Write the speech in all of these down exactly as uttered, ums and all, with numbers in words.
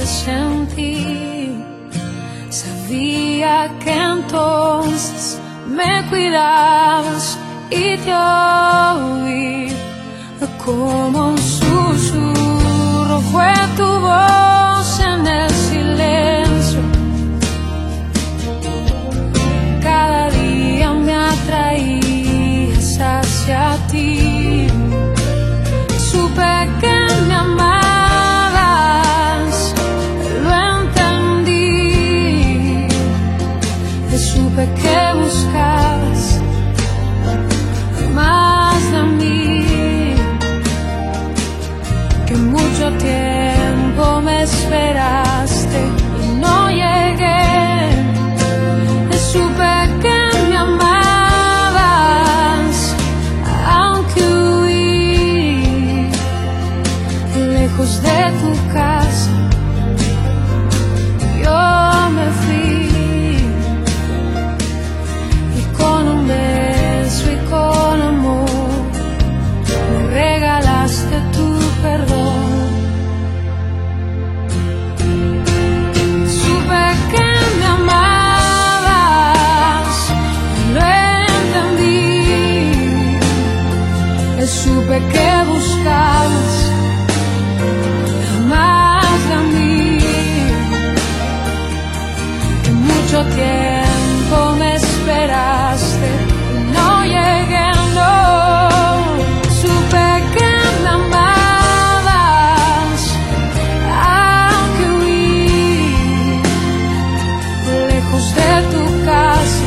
sentí. Sabía que entonces me cuidabas y te oí como un susurro. Fue tu voz en el silencio. Cada día me atraías hacia ti. Supe que me amabas, lo entendí. Y supe que buscabas más de mí, que mucho tiempo me esperaste y no llegué. Y supe que me amabas, aunque huí lejos de tu casa. Yo me fui y con un beso y con amor me regalaste tu perdón. Supe que me amabas, lo entendí. Y supe que buscabas más de mí, que mucho tiempo me esperaste y no llegué, no. Supe que me amabas, aunque huí lejos de tu casa.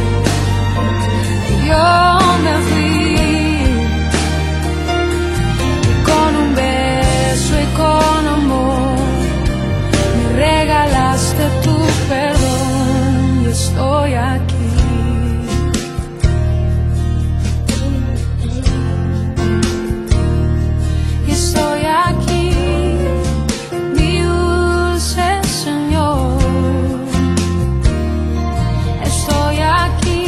Yo me fui con un beso y con amor me regalaste tu perdón. Y estoy aquí. Y estoy aquí, mi dulce Señor. Estoy aquí,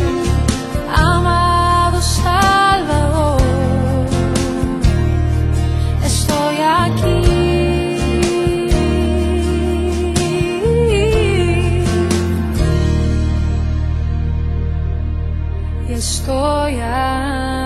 amado Salvador. Estoy aquí. Y estoy aquí.